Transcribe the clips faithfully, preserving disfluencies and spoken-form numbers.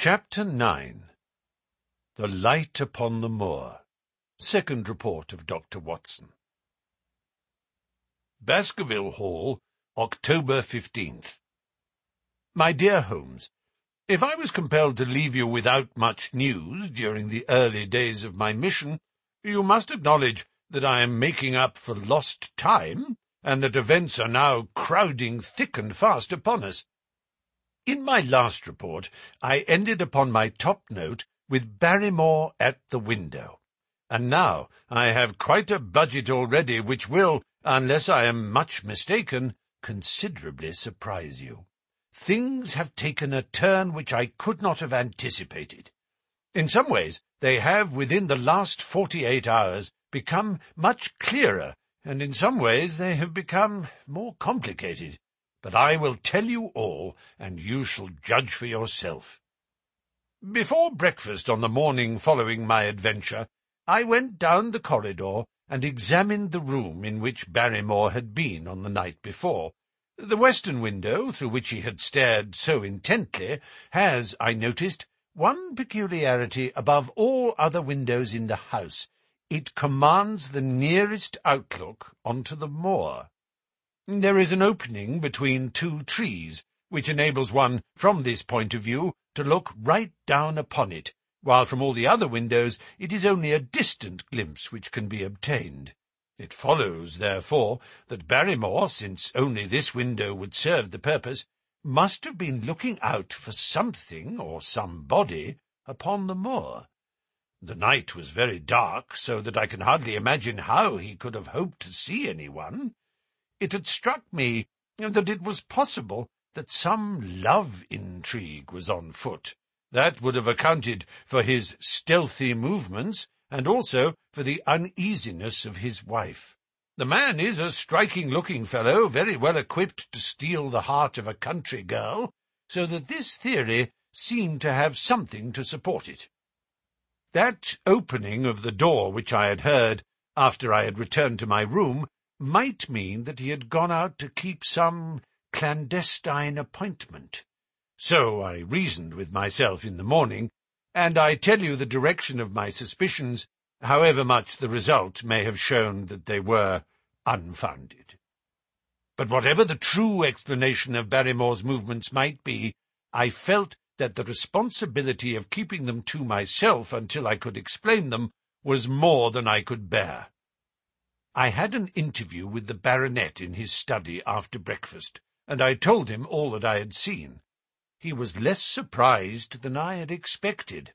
Chapter nine. The Light upon the Moor. Second Report of Doctor Watson. Baskerville Hall, October fifteenth. My dear Holmes, if I was compelled to leave you without much news during the early days of my mission, you must acknowledge that I am making up for lost time, and that events are now crowding thick and fast upon us. In my last report, I ended upon my top note with Barrymore at the window, and now I have quite a budget already which will, unless I am much mistaken, considerably surprise you. Things have taken a turn which I could not have anticipated. In some ways, they have, within the last forty-eight hours, become much clearer, and in some ways they have become more complicated. But I will tell you all, and you shall judge for yourself. Before breakfast on the morning following my adventure, I went down the corridor and examined the room in which Barrymore had been on the night before. The western window, through which he had stared so intently, has, I noticed, one peculiarity above all other windows in the house. It commands the nearest outlook onto the moor. There is an opening between two trees, which enables one, from this point of view, to look right down upon it, while from all the other windows it is only a distant glimpse which can be obtained. It follows, therefore, that Barrymore, since only this window would serve the purpose, must have been looking out for something or somebody upon the moor. The night was very dark, so that I can hardly imagine how he could have hoped to see anyone. It had struck me that it was possible that some love intrigue was on foot. That would have accounted for his stealthy movements, and also for the uneasiness of his wife. The man is a striking-looking fellow, very well equipped to steal the heart of a country girl, so that this theory seemed to have something to support it. That opening of the door which I had heard after I had returned to my room might mean that he had gone out to keep some clandestine appointment. So I reasoned with myself in the morning, and I tell you the direction of my suspicions, however much the result may have shown that they were unfounded. But whatever the true explanation of Barrymore's movements might be, I felt that the responsibility of keeping them to myself until I could explain them was more than I could bear. I had an interview with the baronet in his study after breakfast, and I told him all that I had seen. He was less surprised than I had expected.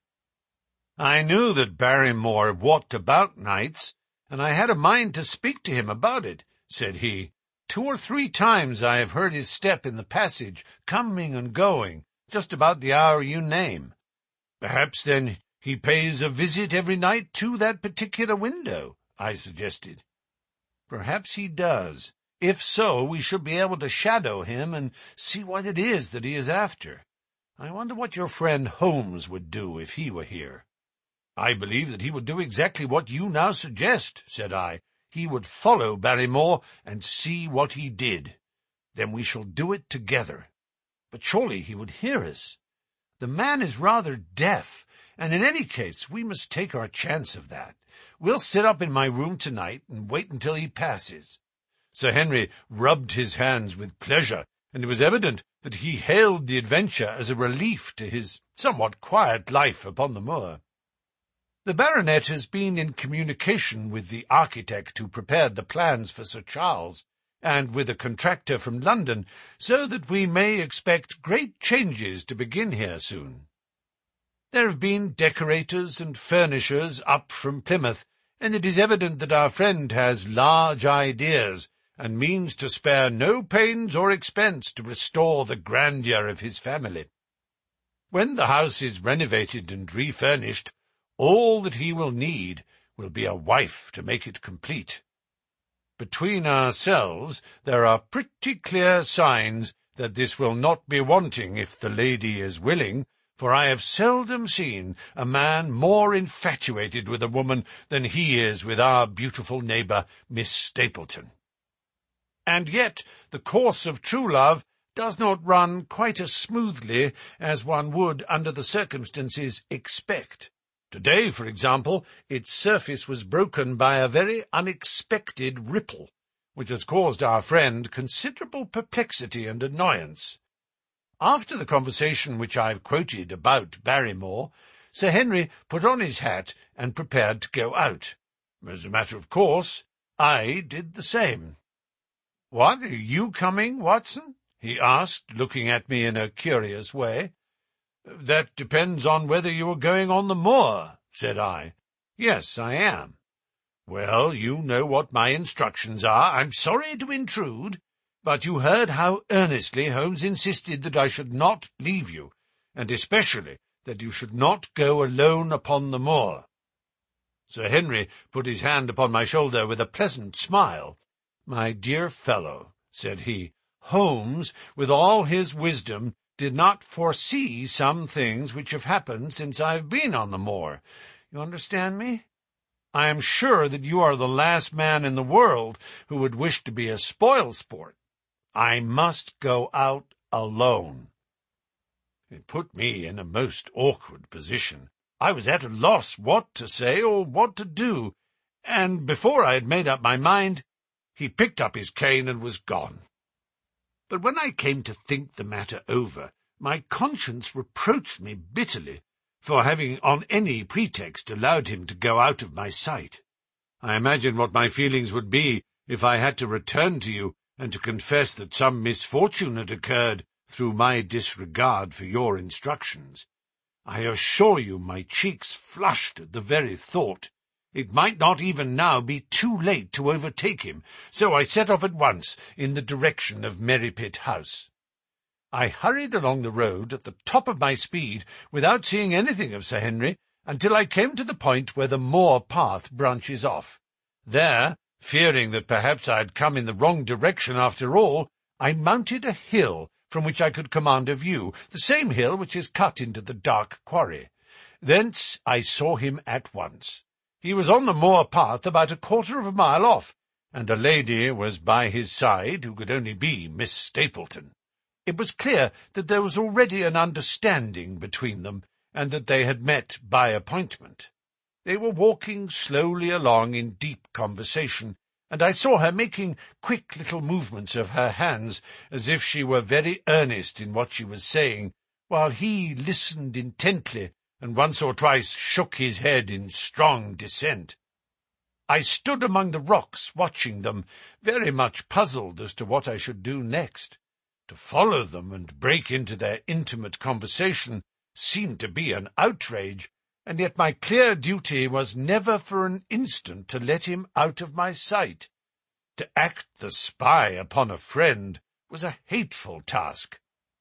I knew that Barrymore walked about nights, and I had a mind to speak to him about it, said he. Two or three times I have heard his step in the passage, coming and going, just about the hour you name. Perhaps, then, he pays a visit every night to that particular window, I suggested. Perhaps he does. If so, we should be able to shadow him and see what it is that he is after. I wonder what your friend Holmes would do if he were here. I believe that he would do exactly what you now suggest, said I. He would follow Barrymore and see what he did. Then we shall do it together. But surely he would hear us. The man is rather deaf, and in any case we must take our chance of that. We'll sit up in my room tonight and wait until he passes. Sir Henry rubbed his hands with pleasure, and it was evident that he hailed the adventure as a relief to his somewhat quiet life upon the moor. The baronet has been in communication with the architect who prepared the plans for Sir Charles, and with a contractor from London, so that we may expect great changes to begin here soon. There have been decorators and furnishers up from Plymouth, and it is evident that our friend has large ideas, and means to spare no pains or expense to restore the grandeur of his family. When the house is renovated and refurnished, all that he will need will be a wife to make it complete. Between ourselves, there are pretty clear signs that this will not be wanting if the lady is willing, for I have seldom seen a man more infatuated with a woman than he is with our beautiful neighbour, Miss Stapleton. And yet the course of true love does not run quite as smoothly as one would, under the circumstances, expect. Today, for example, its surface was broken by a very unexpected ripple, which has caused our friend considerable perplexity and annoyance. After the conversation which I have quoted about Barrymore, Sir Henry put on his hat and prepared to go out. As a matter of course, I did the same. "What, are you coming, Watson?" he asked, looking at me in a curious way. "That depends on whether you are going on the moor," said I. "Yes, I am." "Well, you know what my instructions are. I'm sorry to intrude, but you heard how earnestly Holmes insisted that I should not leave you, and especially that you should not go alone upon the moor." Sir Henry put his hand upon my shoulder with a pleasant smile. "My dear fellow," said he, "Holmes, with all his wisdom, did not foresee some things which have happened since I have been on the moor. You understand me? I am sure that you are the last man in the world who would wish to be a spoil-sport. I must go out alone." It put me in a most awkward position. I was at a loss what to say or what to do, and before I had made up my mind, he picked up his cane and was gone. But when I came to think the matter over, my conscience reproached me bitterly for having on any pretext allowed him to go out of my sight. I imagine what my feelings would be if I had to return to you and to confess that some misfortune had occurred through my disregard for your instructions. I assure you my cheeks flushed at the very thought. It might not even now be too late to overtake him, so I set off at once in the direction of Merripit House. I hurried along the road at the top of my speed without seeing anything of Sir Henry until I came to the point where the moor path branches off. There, fearing that perhaps I had come in the wrong direction after all, I mounted a hill from which I could command a view, the same hill which is cut into the dark quarry. Thence I saw him at once. He was on the moor path about a quarter of a mile off, and a lady was by his side who could only be Miss Stapleton. It was clear that there was already an understanding between them, and that they had met by appointment. They were walking slowly along in deep conversation, and I saw her making quick little movements of her hands, as if she were very earnest in what she was saying, while he listened intently, and once or twice shook his head in strong dissent. I stood among the rocks watching them, very much puzzled as to what I should do next. To follow them and break into their intimate conversation seemed to be an outrage, and yet my clear duty was never for an instant to let him out of my sight. To act the spy upon a friend was a hateful task.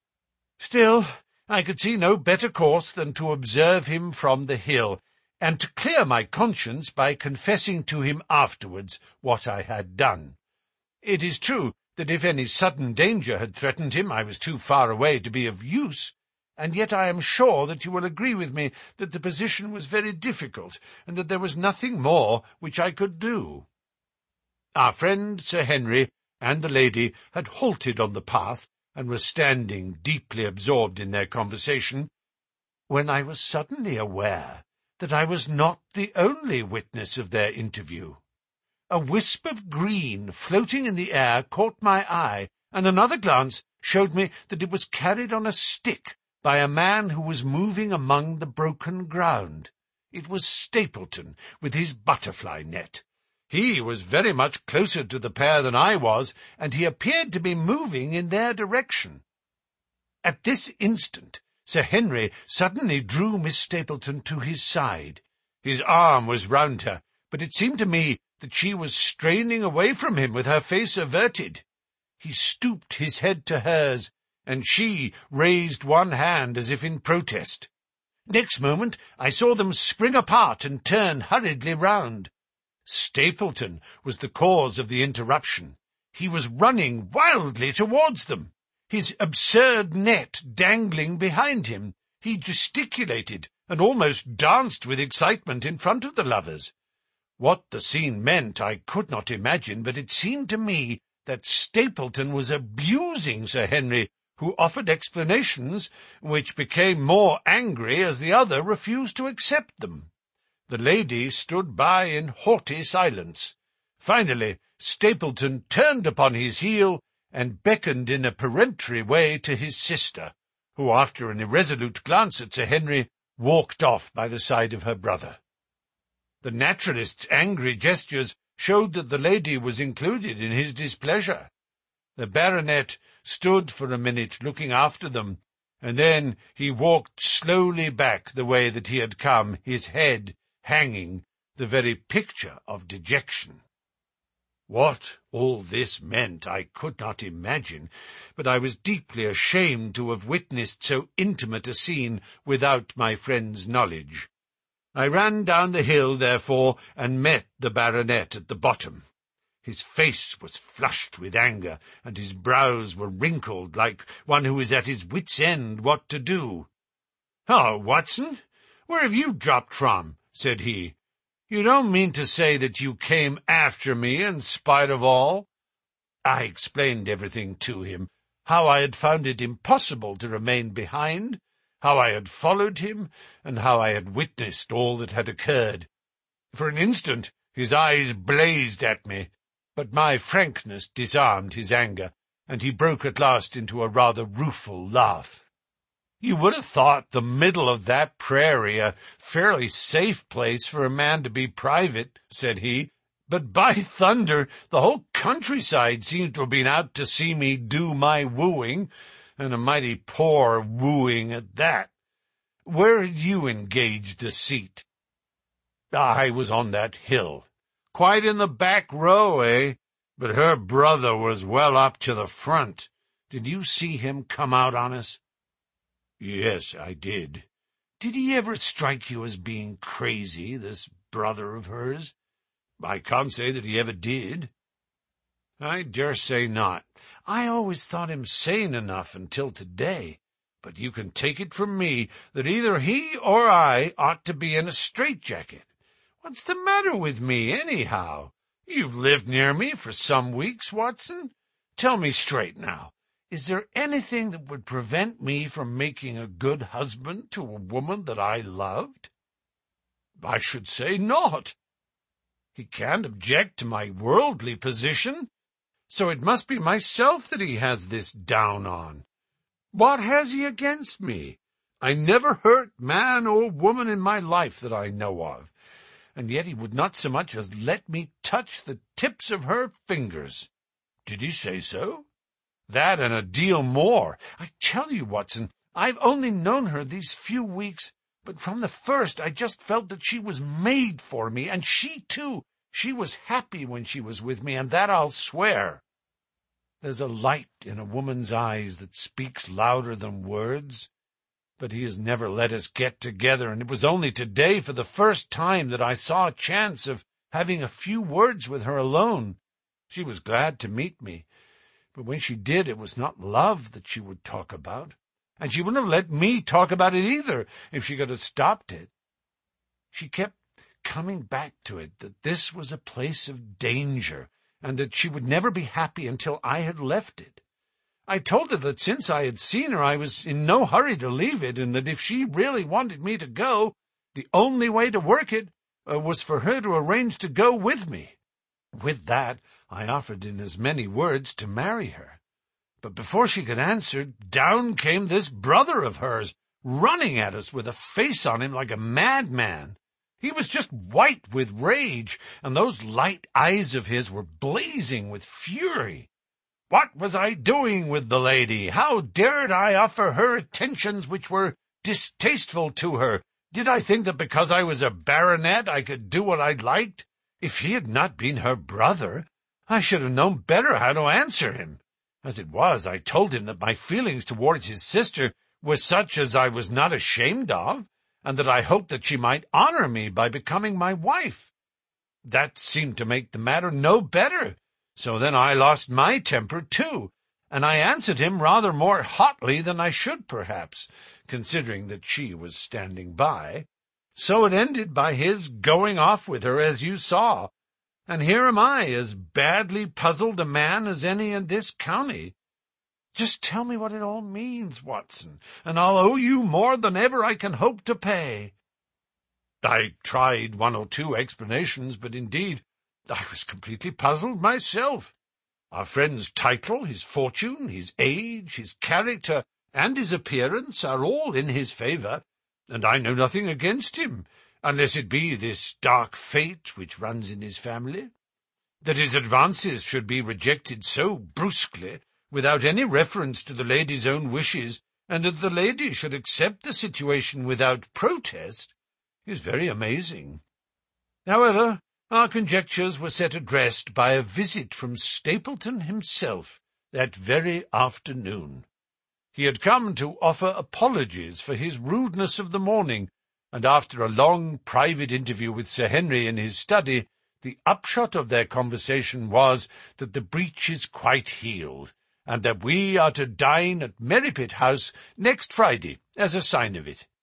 Still, I could see no better course than to observe him from the hill, and to clear my conscience by confessing to him afterwards what I had done. It is true that if any sudden danger had threatened him, I was too far away to be of use, and yet I am sure that you will agree with me that the position was very difficult, and that there was nothing more which I could do. Our friend Sir Henry and the lady had halted on the path, and were standing deeply absorbed in their conversation, when I was suddenly aware that I was not the only witness of their interview. A wisp of green floating in the air caught my eye, and another glance showed me that it was carried on a stick by a man who was moving among the broken ground. It was Stapleton, with his butterfly net. He was very much closer to the pair than I was, and he appeared to be moving in their direction. At this instant, Sir Henry suddenly drew Miss Stapleton to his side. His arm was round her, but it seemed to me that she was straining away from him with her face averted. He stooped his head to hers, and she raised one hand as if in protest. Next moment I saw them spring apart and turn hurriedly round. Stapleton was the cause of the interruption. He was running wildly towards them, his absurd net dangling behind him. He gesticulated and almost danced with excitement in front of the lovers. What the scene meant I could not imagine, but it seemed to me that Stapleton was abusing Sir Henry who offered explanations which became more angry as the other refused to accept them. The lady stood by in haughty silence. Finally, Stapleton turned upon his heel and beckoned in a peremptory way to his sister, who, after an irresolute glance at Sir Henry, walked off by the side of her brother. The naturalist's angry gestures showed that the lady was included in his displeasure. The baronet stood for a minute looking after them, and then he walked slowly back the way that he had come, his head hanging, the very picture of dejection. What all this meant I could not imagine, but I was deeply ashamed to have witnessed so intimate a scene without my friend's knowledge. I ran down the hill, therefore, and met the baronet at the bottom. His face was flushed with anger, and his brows were wrinkled like one who is at his wit's end what to do. "Hello, Watson, where have you dropped from?" said he. "You don't mean to say that you came after me in spite of all?" I explained everything to him, how I had found it impossible to remain behind, how I had followed him, and how I had witnessed all that had occurred. For an instant his eyes blazed at me, but my frankness disarmed his anger, and he broke at last into a rather rueful laugh. "You would have thought the middle of that prairie a fairly safe place for a man to be private," said he, "but by thunder, the whole countryside seems to have been out to see me do my wooing, and a mighty poor wooing at that. Where had you engaged a seat?" "I was on that hill." "Quite in the back row, eh? But her brother was well up to the front. Did you see him come out on us?" "Yes, I did." "Did he ever strike you as being crazy, this brother of hers?" "I can't say that he ever did." "I dare say not. I always thought him sane enough until today, but you can take it from me that either he or I ought to be in a straitjacket. What's the matter with me, anyhow? You've lived near me for some weeks, Watson. Tell me straight now, is there anything that would prevent me from making a good husband to a woman that I loved?" "I should say not." "He can't object to my worldly position, so it must be myself that he has this down on. What has he against me? I never hurt man or woman in my life that I know of, and yet he would not so much as let me touch the tips of her fingers." "Did he say so?" "That and a deal more. I tell you, Watson, I've only known her these few weeks, but from the first I just felt that she was made for me, and she, too, she was happy when she was with me, and that I'll swear. There's a light in a woman's eyes that speaks louder than words. But he has never let us get together, and it was only today for the first time that I saw a chance of having a few words with her alone. She was glad to meet me, but when she did, it was not love that she would talk about, and she wouldn't have let me talk about it either if she could have stopped it. She kept coming back to it, that this was a place of danger, and that she would never be happy until I had left it. I told her that since I had seen her I was in no hurry to leave it, and that if she really wanted me to go, the only way to work it uh, was for her to arrange to go with me. With that, I offered in as many words to marry her. But before she could answer, down came this brother of hers, running at us with a face on him like a madman. He was just white with rage, and those light eyes of his were blazing with fury. What was I doing with the lady? How dared I offer her attentions which were distasteful to her? Did I think that because I was a baronet I could do what I liked? If he had not been her brother, I should have known better how to answer him. As it was, I told him that my feelings towards his sister were such as I was not ashamed of, and that I hoped that she might honor me by becoming my wife. That seemed to make the matter no better. So then I lost my temper, too, and I answered him rather more hotly than I should, perhaps, considering that she was standing by. So it ended by his going off with her, as you saw, and here am I, as badly puzzled a man as any in this county. Just tell me what it all means, Watson, and I'll owe you more than ever I can hope to pay." I tried one or two explanations, but indeed I was completely puzzled myself. Our friend's title, his fortune, his age, his character, and his appearance are all in his favour, and I know nothing against him, unless it be this dark fate which runs in his family. That his advances should be rejected so brusquely, without any reference to the lady's own wishes, and that the lady should accept the situation without protest, is very amazing. However, our conjectures were set at rest by a visit from Stapleton himself that very afternoon. He had come to offer apologies for his rudeness of the morning, and after a long private interview with Sir Henry in his study, the upshot of their conversation was that the breach is quite healed, and that we are to dine at Merripit House next Friday as a sign of it.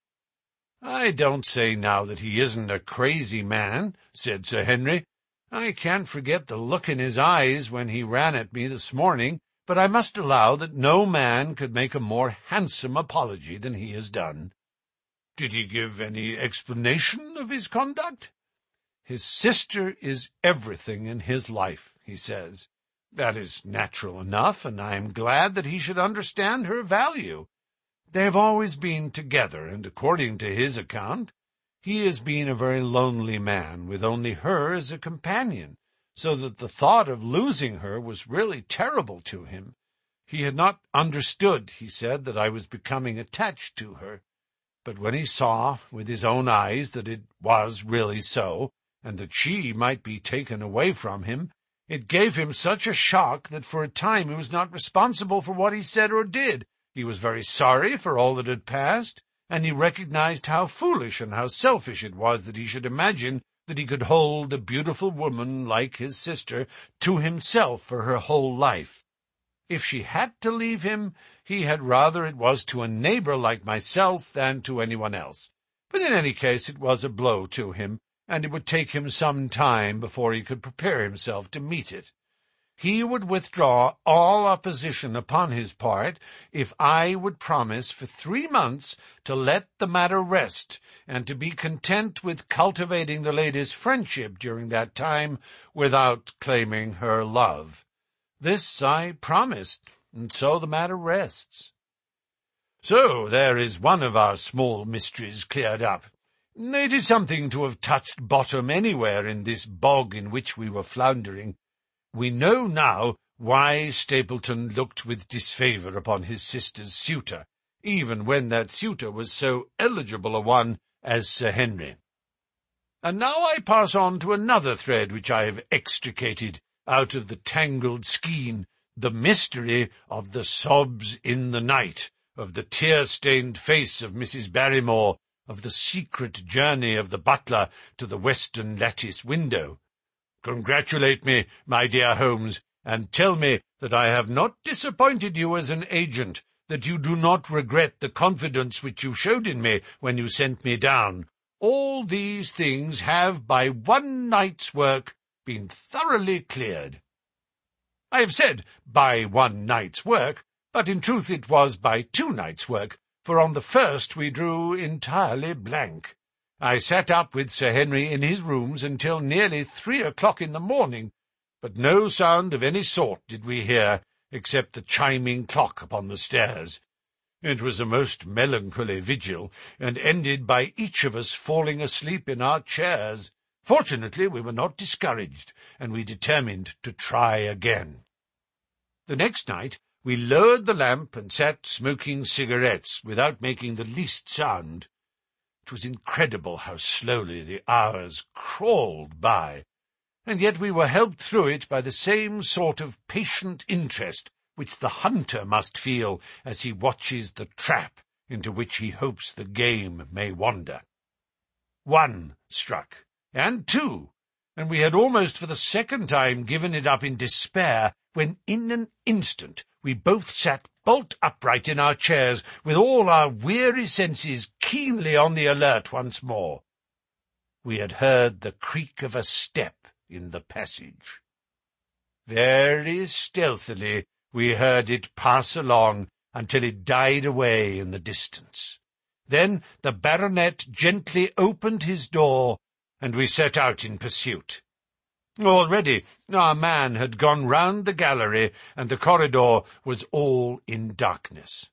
"I don't say now that he isn't a crazy man," said Sir Henry. "I can't forget the look in his eyes when he ran at me this morning, but I must allow that no man could make a more handsome apology than he has done." "Did he give any explanation of his conduct?" "His sister is everything in his life, he says. That is natural enough, and I am glad that he should understand her value. They have always been together, and according to his account, he has been a very lonely man, with only her as a companion, so that the thought of losing her was really terrible to him. He had not understood, he said, that I was becoming attached to her. But when he saw with his own eyes that it was really so, and that she might be taken away from him, it gave him such a shock that for a time he was not responsible for what he said or did. He was very sorry for all that had passed, and he recognized how foolish and how selfish it was that he should imagine that he could hold a beautiful woman like his sister to himself for her whole life. If she had to leave him, he had rather it was to a neighbour like myself than to anyone else. But in any case it was a blow to him, and it would take him some time before he could prepare himself to meet it. He would withdraw all opposition upon his part if I would promise for three months to let the matter rest, and to be content with cultivating the lady's friendship during that time without claiming her love. This I promised, and so the matter rests. So there is one of our small mysteries cleared up. It is something to have touched bottom anywhere in this bog in which we were floundering. We know now why Stapleton looked with disfavour upon his sister's suitor, even when that suitor was so eligible a one as Sir Henry. And now I pass on to another thread which I have extricated out of the tangled skein, the mystery of the sobs in the night, of the tear-stained face of Missus Barrymore, of the secret journey of the butler to the western lattice window. Congratulate me, my dear Holmes, and tell me that I have not disappointed you as an agent, that you do not regret the confidence which you showed in me when you sent me down. All these things have, by one night's work, been thoroughly cleared. I have said by one night's work, but in truth it was by two nights' work, for on the first we drew entirely blank. I sat up with Sir Henry in his rooms until nearly three o'clock in the morning, but no sound of any sort did we hear, except the chiming clock upon the stairs. It was a most melancholy vigil, and ended by each of us falling asleep in our chairs. Fortunately, we were not discouraged, and we determined to try again. The next night we lowered the lamp and sat smoking cigarettes without making the least sound. It was incredible how slowly the hours crawled by, and yet we were helped through it by the same sort of patient interest which the hunter must feel as he watches the trap into which he hopes the game may wander. One struck, and two, and we had almost for the second time given it up in despair, when in an instant we both sat bolt upright in our chairs, with all our weary senses keenly on the alert once more. We had heard the creak of a step in the passage. Very stealthily We heard it pass along until it died away in the distance. Then the baronet gently opened his door, and we set out in pursuit. Already our man had gone round the gallery, and the corridor was all in darkness.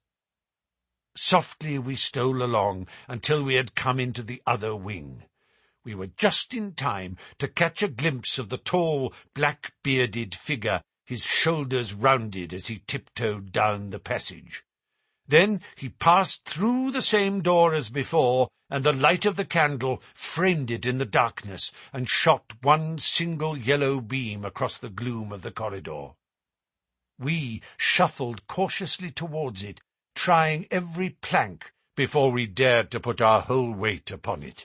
Softly we stole along until we had come into the other wing. We were just in time to catch a glimpse of the tall, black-bearded figure, his shoulders rounded as he tiptoed down the passage. Then he passed through the same door as before, and the light of the candle framed it in the darkness and shot one single yellow beam across the gloom of the corridor. We shuffled cautiously towards it, trying every plank before we dared to put our whole weight upon it.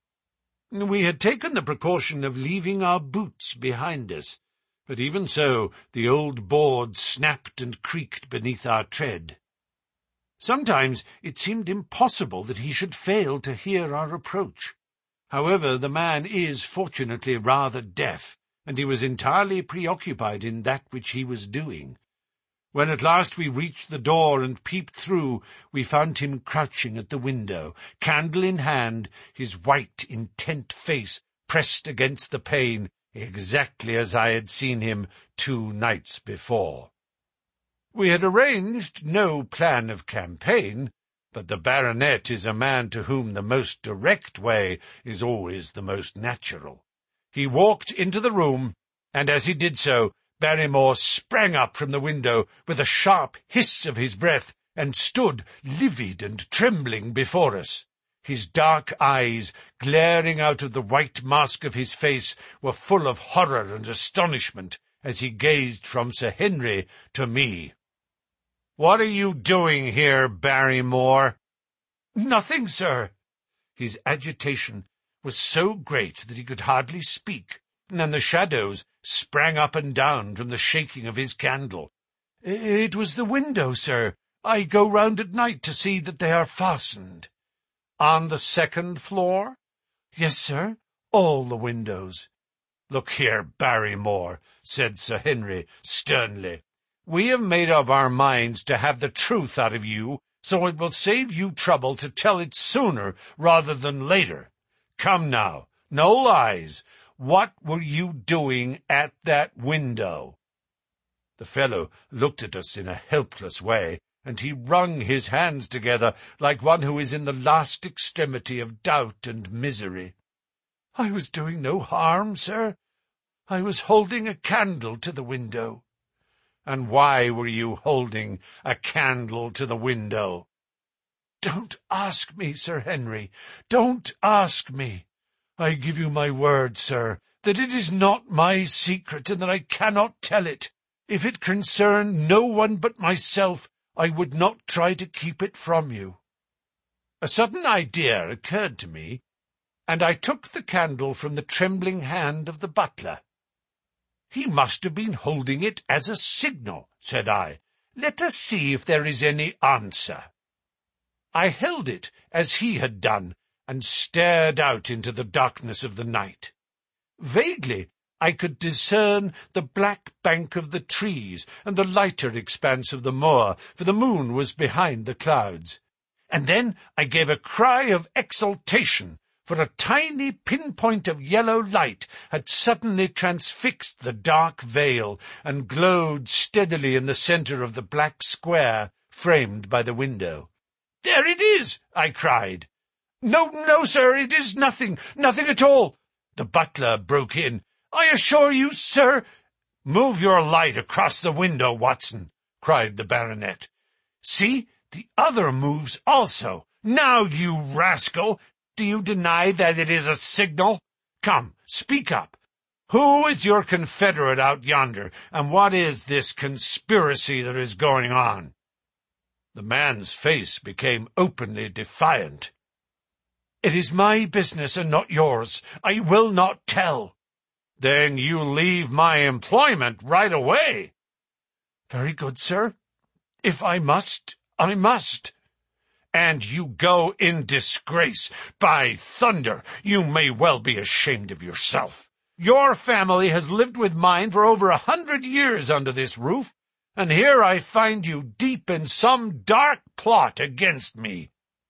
We had taken the precaution of leaving our boots behind us, but even so the old boards snapped and creaked beneath our tread. Sometimes it seemed impossible that he should fail to hear our approach. However, the man is fortunately rather deaf, and he was entirely preoccupied in that which he was doing. When at last we reached the door and peeped through, we found him crouching at the window, candle in hand, his white, intent face pressed against the pane, exactly as I had seen him two nights before. We had arranged no plan of campaign, but the baronet is a man to whom the most direct way is always the most natural. He walked into the room, and as he did so, Barrymore sprang up from the window with a sharp hiss of his breath and stood livid and trembling before us. His dark eyes, glaring out of the white mask of his face, were full of horror and astonishment as he gazed from Sir Henry to me. "What are you doing here, Barrymore?" "Nothing, sir." His agitation was so great that he could hardly speak, and the shadows sprang up and down from the shaking of his candle. "It was the window, sir. I go round at night to see that they are fastened." "On the second floor?" "Yes, sir, all the windows." "Look here, Barrymore," said Sir Henry sternly. "We have made up our minds to have the truth out of you, so it will save you trouble to tell it sooner rather than later. Come now, no lies. What were you doing at that window?" The fellow looked at us in a helpless way, and he wrung his hands together like one who is in the last extremity of doubt and misery. "I was doing no harm, sir. I was holding a candle to the window." "And why were you holding a candle to the window?" "Don't ask me, Sir Henry. Don't ask me. I give you my word, sir, that it is not my secret and that I cannot tell it. If it concerned no one but myself, I would not try to keep it from you." A sudden idea occurred to me, and I took the candle from the trembling hand of the butler. "He must have been holding it as a signal," said I. "Let us see if there is any answer." I held it as he had done, and stared out into the darkness of the night. Vaguely I could discern the black bank of the trees and the lighter expanse of the moor, for the moon was behind the clouds. And then I gave a cry of exultation, for a tiny pinpoint of yellow light had suddenly transfixed the dark veil and glowed steadily in the centre of the black square framed by the window. "There it is!" I cried. "No, no, sir, it is nothing, nothing at all," the butler broke in. "I assure you, sir—" "Move your light across the window, Watson," cried the baronet. "See, the other moves also. Now, you rascal, do you deny that it is a signal? Come, speak up. Who is your confederate out yonder, and what is this conspiracy that is going on?" The man's face became openly defiant. "It is my business and not yours. I will not tell." "Then you leave my employment right away." "Very good, sir. If I must, I must." "And you go in disgrace. By thunder, you may well be ashamed of yourself. Your family has lived with mine for over a hundred years under this roof, and here I find you deep in some dark plot against me."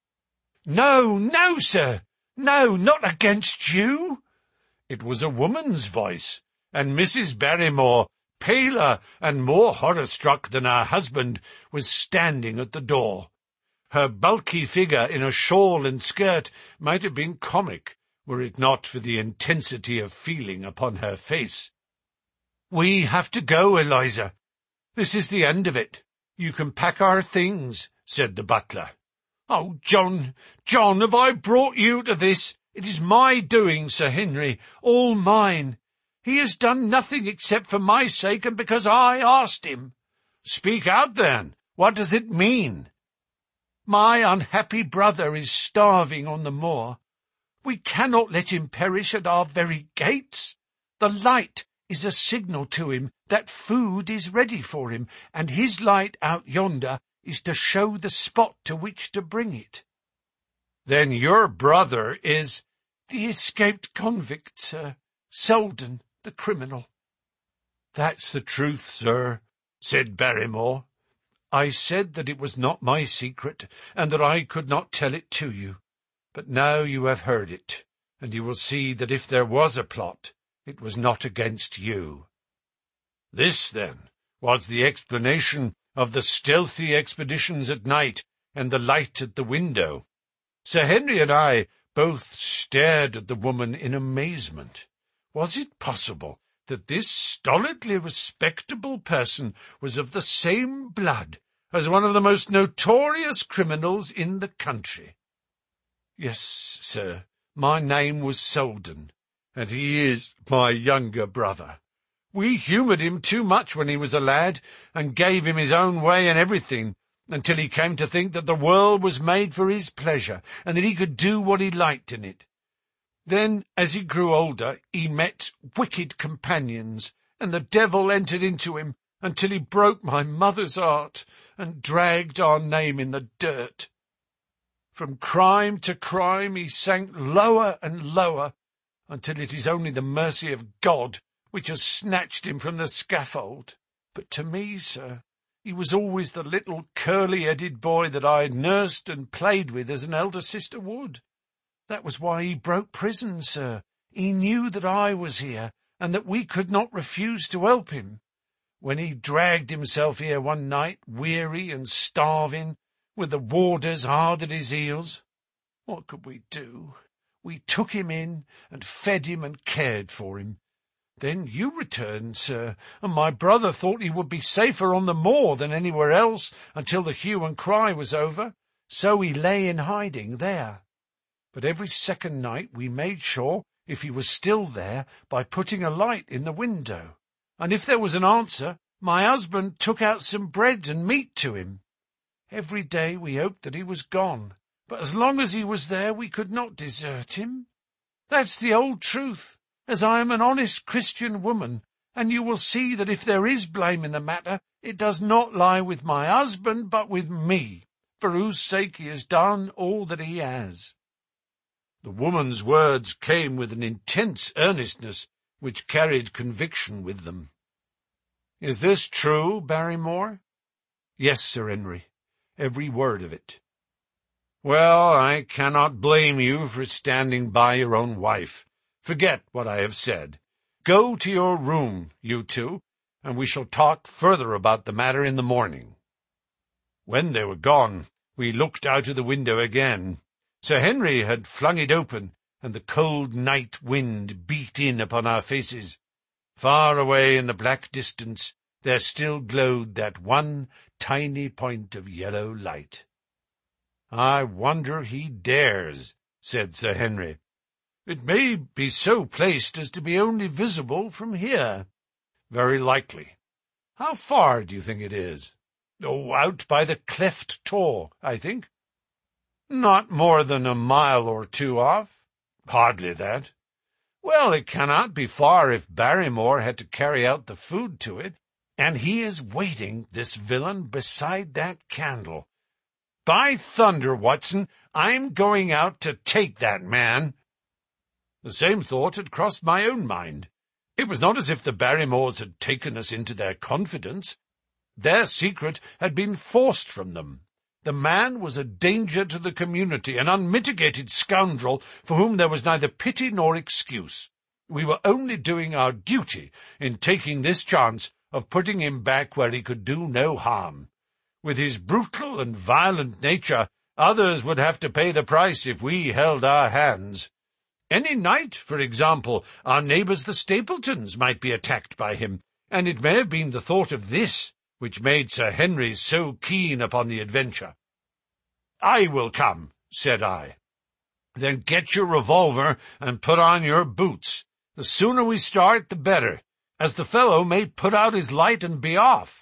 "No, no, sir, no, not against you." It was a woman's voice, and Missus Barrymore, paler and more horror-struck than her husband, was standing at the door. Her bulky figure in a shawl and skirt might have been comic, were it not for the intensity of feeling upon her face. "We have to go, Eliza. This is the end of it. You can pack our things," said the butler. "Oh, John, John, have I brought you to this? It is my doing, Sir Henry, all mine. He has done nothing except for my sake and because I asked him." "Speak out, then. What does it mean?" "My unhappy brother is starving on the moor. We cannot let him perish at our very gates. The light is a signal to him that food is ready for him, and his light out yonder is to show the spot to which to bring it." "Then your brother is—" "The escaped convict, sir. Selden, the criminal." "That's the truth, sir," said Barrymore. "I said that it was not my secret, and that I could not tell it to you. But now you have heard it, and you will see that if there was a plot, it was not against you." This, then, was the explanation of the stealthy expeditions at night and the light at the window. Sir Henry and I both stared at the woman in amazement. Was it possible that this stolidly respectable person was of the same blood as one of the most notorious criminals in the country? "Yes, sir, my name was Selden, and he is my younger brother. We humoured him too much when he was a lad, and gave him his own way in everything, until he came to think that the world was made for his pleasure, and that he could do what he liked in it. Then, as he grew older, he met wicked companions, and the devil entered into him, until he broke my mother's heart, and dragged our name in the dirt. From crime to crime he sank lower and lower, until it is only the mercy of God which has snatched him from the scaffold. But to me, sir, he was always the little curly-headed boy that I had nursed and played with as an elder sister would. That was why he broke prison, sir. He knew that I was here, and that we could not refuse to help him. When he dragged himself here one night, weary and starving, with the warders hard at his heels, what could we do? We took him in and fed him and cared for him. Then you returned, sir, and my brother thought he would be safer on the moor than anywhere else until the hue and cry was over, so he lay in hiding there. But every second night we made sure if he was still there by putting a light in the window, and if there was an answer, my husband took out some bread and meat to him. Every day we hoped that he was gone, but as long as he was there we could not desert him. That's the old truth, as I am an honest Christian woman, and you will see that if there is blame in the matter, it does not lie with my husband, but with me, for whose sake he has done all that he has." The woman's words came with an intense earnestness which carried conviction with them. "Is this true, Barrymore?" "Yes, Sir Henry, every word of it." "Well, I cannot blame you for standing by your own wife. Forget what I have said. Go to your room, you two, and we shall talk further about the matter in the morning." When they were gone, we looked out of the window again. Sir Henry had flung it open, and the cold night wind beat in upon our faces. Far away in the black distance there still glowed that one tiny point of yellow light. "I wonder he dares," said Sir Henry. "It may be so placed as to be only visible from here." "Very likely. How far do you think it is?" "Oh, out by the Cleft Tor, I think." "Not more than a mile or two off?" "Hardly that." "Well, it cannot be far if Barrymore had to carry out the food to it, and he is waiting, this villain, beside that candle. By thunder, Watson, I'm going out to take that man." The same thought had crossed my own mind. It was not as if the Barrymores had taken us into their confidence. Their secret had been forced from them. The man was a danger to the community, an unmitigated scoundrel for whom there was neither pity nor excuse. We were only doing our duty in taking this chance of putting him back where he could do no harm. With his brutal and violent nature, others would have to pay the price if we held our hands. Any night, for example, our neighbours the Stapletons might be attacked by him, and it may have been the thought of this which made Sir Henry so keen upon the adventure. "I will come," said I. "Then get your revolver and put on your boots. The sooner we start, the better, as the fellow may put out his light and be off."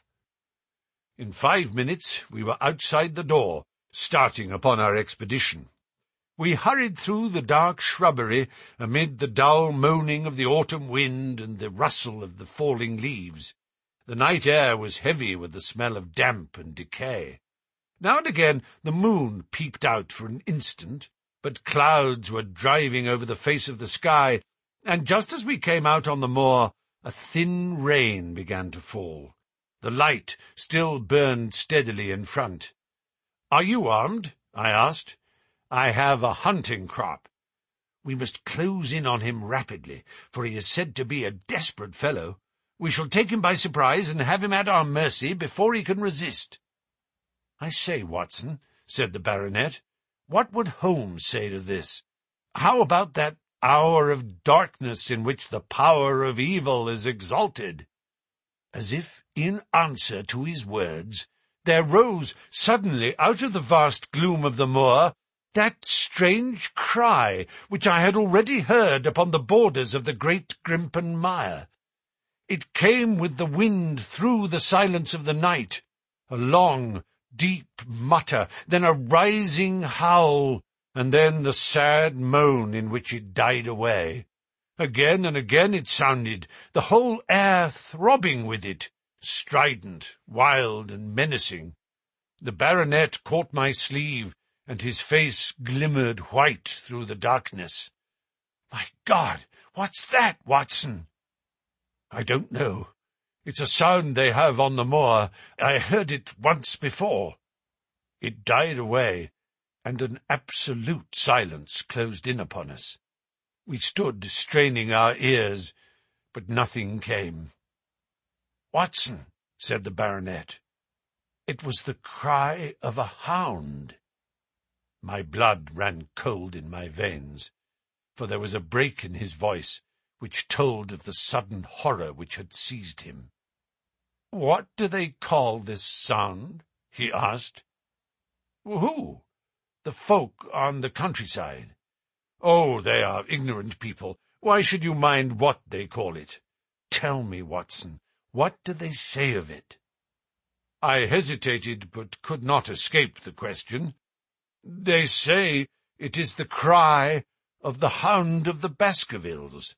In five minutes we were outside the door, starting upon our expedition. We hurried through the dark shrubbery amid the dull moaning of the autumn wind and the rustle of the falling leaves. The night air was heavy with the smell of damp and decay. Now and again the moon peeped out for an instant, but clouds were driving over the face of the sky, and just as we came out on the moor, a thin rain began to fall. The light still burned steadily in front. "Are you armed?" I asked. "I have a hunting crop." "We must close in on him rapidly, for he is said to be a desperate fellow. We shall take him by surprise and have him at our mercy before he can resist." "I say, Watson," said the baronet, "what would Holmes say to this? How about that hour of darkness in which the power of evil is exalted?" As if in answer to his words, there rose suddenly out of the vast gloom of the moor that strange cry which I had already heard upon the borders of the great Grimpen Mire. It came with the wind through the silence of the night, a long, deep mutter, then a rising howl, and then the sad moan in which it died away. Again and again it sounded, the whole air throbbing with it, strident, wild, and menacing. The baronet caught my sleeve, and his face glimmered white through the darkness. "My God, what's that, Watson?" "I don't know. It's a sound they have on the moor. I heard it once before." It died away, and an absolute silence closed in upon us. We stood straining our ears, but nothing came. "Watson," said the baronet, "it was the cry of a hound." My blood ran cold in my veins, for there was a break in his voice which told of the sudden horror which had seized him. "What do they call this sound?" he asked. "Who?" "The folk on the countryside." "Oh, they are ignorant people. Why should you mind what they call it? Tell me, Watson, what do they say of it?" I hesitated, but could not escape the question. "They say it is the cry of the hound of the Baskervilles."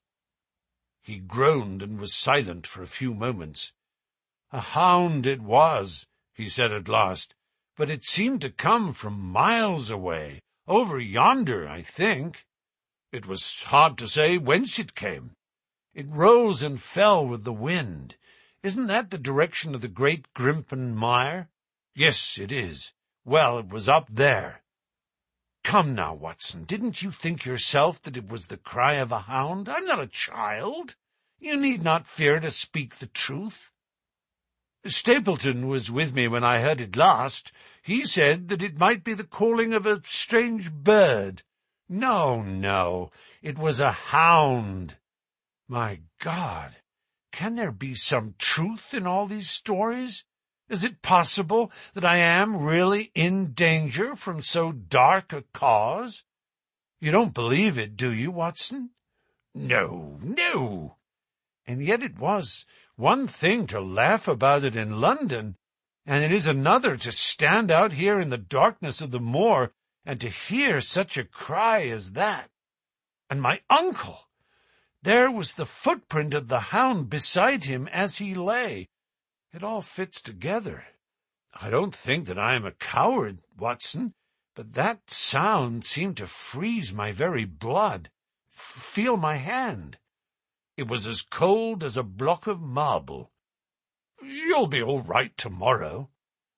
He groaned and was silent for a few moments. "A hound it was," he said at last, "but it seemed to come from miles away, over yonder, I think. It was hard to say whence it came. It rose and fell with the wind. Isn't that the direction of the great Grimpen Mire?" "Yes, it is. Well, it was up there." "Come now, Watson, didn't you think yourself that it was the cry of a hound? I'm not a child. You need not fear to speak the truth." "Stapleton was with me when I heard it last. He said that it might be the calling of a strange bird." "No, no, it was a hound." My God, can there be some truth in all these stories? Is it possible that I am really in danger from so dark a cause? You don't believe it, do you, Watson?" "No, no." "And yet it was one thing to laugh about it in London, and it is another to stand out here in the darkness of the moor and to hear such a cry as that. And my uncle! There was the footprint of the hound beside him as he lay. It all fits together. I don't think that I am a coward, Watson, but that sound seemed to freeze my very blood. F- feel my hand. It was as cold as a block of marble." You'll be all right tomorrow."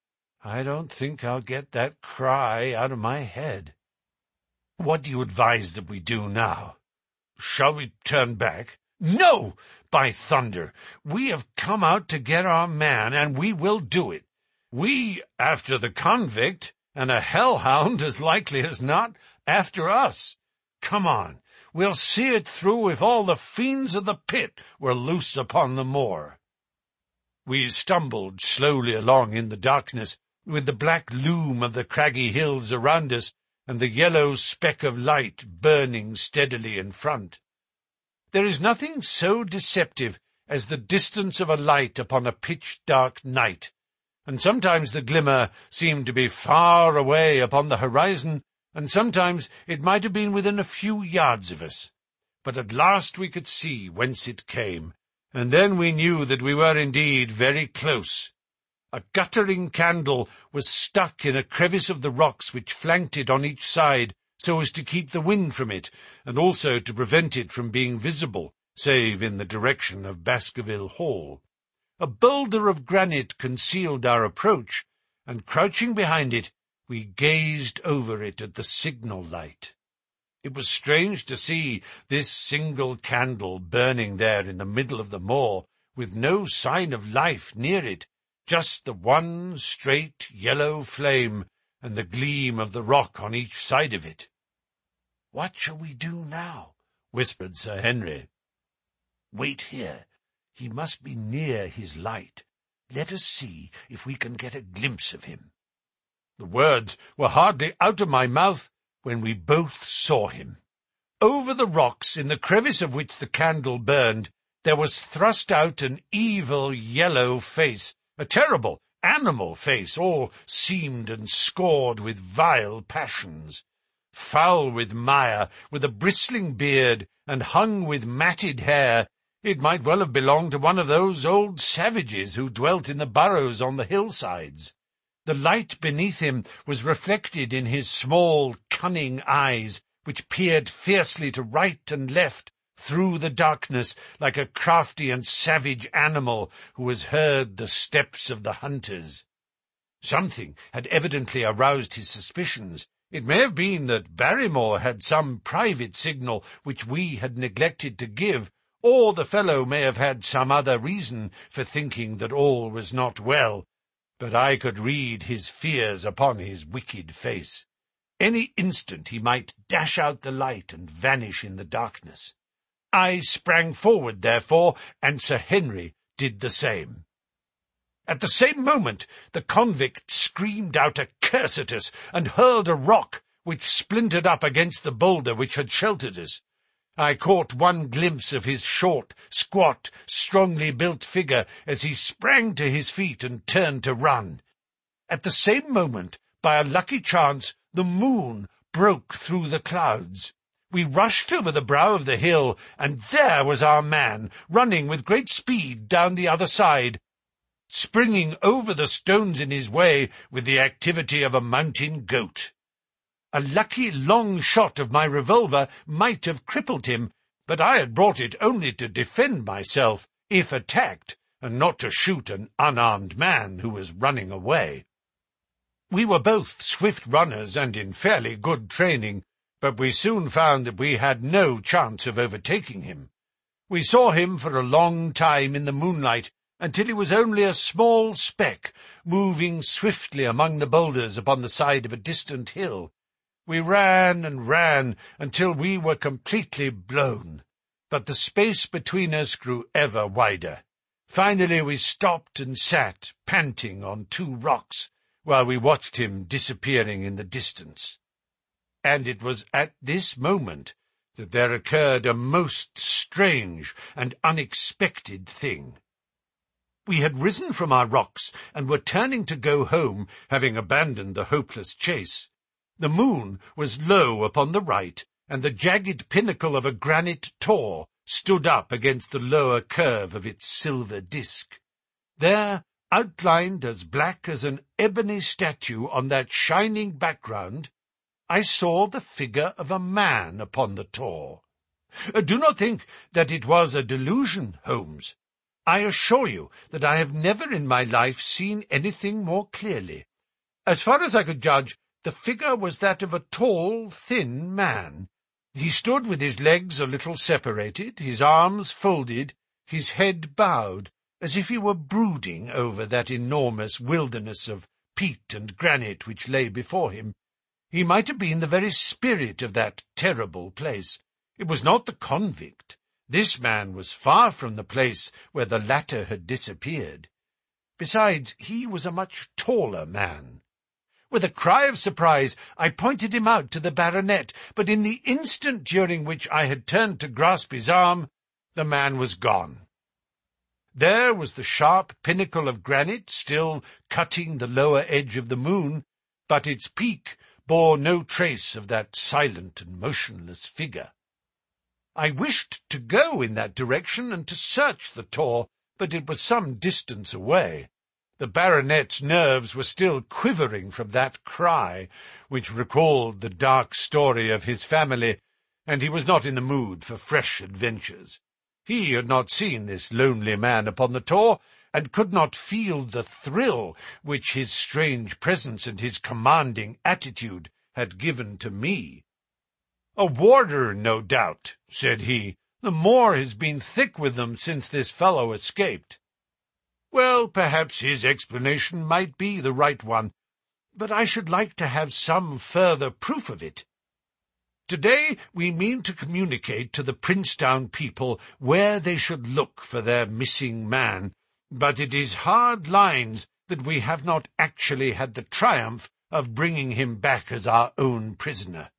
I don't think I'll get that cry out of my head. What do you advise that we do now? Shall we turn back? No! By thunder! We have come out to get our man, and we will do it. We after the convict, and a hellhound as likely as not after us. Come on, we'll see it through if all the fiends of the pit were loose upon the moor. We stumbled slowly along in the darkness, with the black loom of the craggy hills around us and the yellow speck of light burning steadily in front. There is nothing so deceptive as the distance of a light upon a pitch-dark night, and sometimes the glimmer seemed to be far away upon the horizon, and sometimes it might have been within a few yards of us. But at last we could see whence it came, and then we knew that we were indeed very close. A guttering candle was stuck in a crevice of the rocks which flanked it on each side, so as to keep the wind from it, and also to prevent it from being visible, save in the direction of Baskerville Hall. A boulder of granite concealed our approach, and crouching behind it, we gazed over it at the signal light. It was strange to see this single candle burning there in the middle of the moor, with no sign of life near it, just the one straight yellow flame and the gleam of the rock on each side of it. "What shall we do now?" whispered Sir Henry. "Wait here. He must be near his light. Let us see if we can get a glimpse of him." The words were hardly out of my mouth when we both saw him. Over the rocks, in the crevice of which the candle burned, there was thrust out an evil yellow face, a terrible animal face, all seamed and scored with vile passions. Foul with mire, with a bristling beard, and hung with matted hair, it might well have belonged to one of those old savages who dwelt in the burrows on the hillsides. The light beneath him was reflected in his small, cunning eyes, which peered fiercely to right and left through the darkness like a crafty and savage animal who has heard the steps of the hunters. Something had evidently aroused his suspicions. It may have been that Barrymore had some private signal which we had neglected to give, or the fellow may have had some other reason for thinking that all was not well, but I could read his fears upon his wicked face. Any instant he might dash out the light and vanish in the darkness. I sprang forward, therefore, and Sir Henry did the same. At the same moment the convict screamed out a curse at us and hurled a rock, which splintered up against the boulder which had sheltered us. I caught one glimpse of his short, squat, strongly built figure as he sprang to his feet and turned to run. At the same moment, by a lucky chance, the moon broke through the clouds. We rushed over the brow of the hill, and there was our man, running with great speed down the other side, springing over the stones in his way with the activity of a mountain goat. A lucky long shot of my revolver might have crippled him, but I had brought it only to defend myself, if attacked, and not to shoot an unarmed man who was running away. We were both swift runners and in fairly good training, but we soon found that we had no chance of overtaking him. We saw him for a long time in the moonlight, until he was only a small speck, moving swiftly among the boulders upon the side of a distant hill. We ran and ran until we were completely blown, but the space between us grew ever wider. Finally we stopped and sat, panting, on two rocks, while we watched him disappearing in the distance. And it was at this moment that there occurred a most strange and unexpected thing. We had risen from our rocks and were turning to go home, having abandoned the hopeless chase. The moon was low upon the right, and the jagged pinnacle of a granite tor stood up against the lower curve of its silver disk. There, outlined as black as an ebony statue on that shining background, I saw the figure of a man upon the tor. Do not think that it was a delusion, Holmes. I assure you that I have never in my life seen anything more clearly. As far as I could judge, the figure was that of a tall, thin man. He stood with his legs a little separated, his arms folded, his head bowed, as if he were brooding over that enormous wilderness of peat and granite which lay before him. He might have been the very spirit of that terrible place. It was not the convict. This man was far from the place where the latter had disappeared. Besides, he was a much taller man. With a cry of surprise, I pointed him out to the baronet, but in the instant during which I had turned to grasp his arm, the man was gone. There was the sharp pinnacle of granite still cutting the lower edge of the moon, but its peak bore no trace of that silent and motionless figure. I wished to go in that direction and to search the tor, but it was some distance away. The baronet's nerves were still quivering from that cry, which recalled the dark story of his family, and he was not in the mood for fresh adventures. He had not seen this lonely man upon the tor, and could not feel the thrill which his strange presence and his commanding attitude had given to me. "A warder, no doubt," said he. "The moor has been thick with them since this fellow escaped." Well, perhaps his explanation might be the right one, but I should like to have some further proof of it. Today we mean to communicate to the Princetown people where they should look for their missing man, but it is hard lines that we have not actually had the triumph of bringing him back as our own prisoner.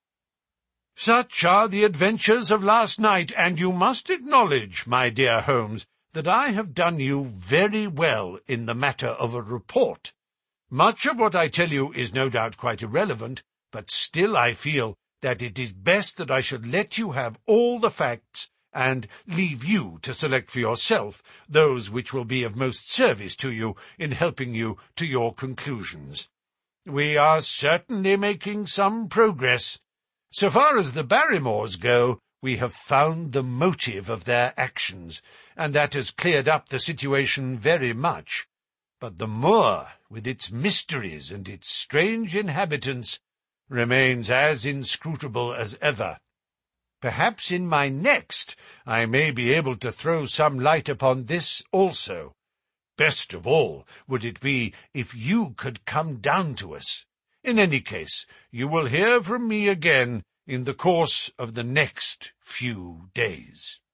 Such are the adventures of last night, and you must acknowledge, my dear Holmes, that I have done you very well in the matter of a report. Much of what I tell you is no doubt quite irrelevant, but still I feel that it is best that I should let you have all the facts and leave you to select for yourself those which will be of most service to you in helping you to your conclusions. We are certainly making some progress. So far as the Barrymores go, we have found the motive of their actions, and that has cleared up the situation very much. But the moor, with its mysteries and its strange inhabitants, remains as inscrutable as ever. Perhaps in my next I may be able to throw some light upon this also. Best of all would it be if you could come down to us. In any case, you will hear from me again in the course of the next few days.